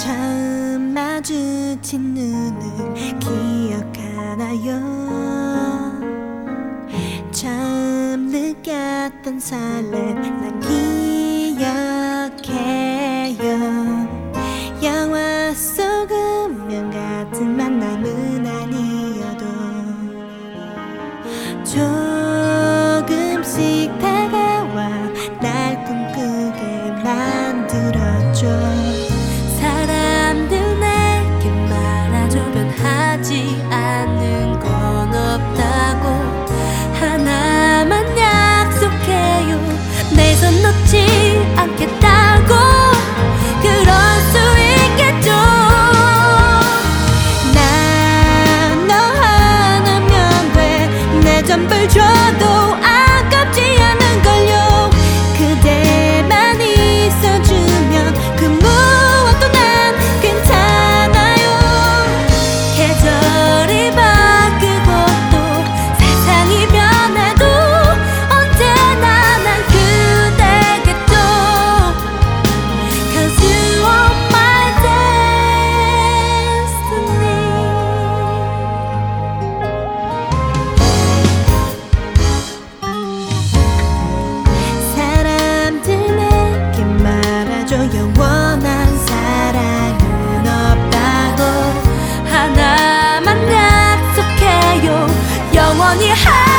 처음 마주친 눈을 기억하나요? 처음 느꼈던 설렘 난 기억해요. 영화 속 운명 같은 만남은 아니어도 조금씩 다가와 날 꿈꾸게 만들어줘. 사람들 내게 말하죠. 변하지 않는 건 없다고 하나만 약속해요. 내 손 놓지 않겠다고. 그럴 수 있겠죠. 난 너 하나면 돼. 내 전부를 줘도 아깝지 않은걸요. 그대만 있어주면 그 무엇도 난 괜찮아요. 계절이 바뀌고 또 세상이 변해도 언제나 난 그대겠죠. Cause you are my destiny. 사람들 내게 말하죠. 영원한 사랑은 없다고 하나만 약속해요. 영원히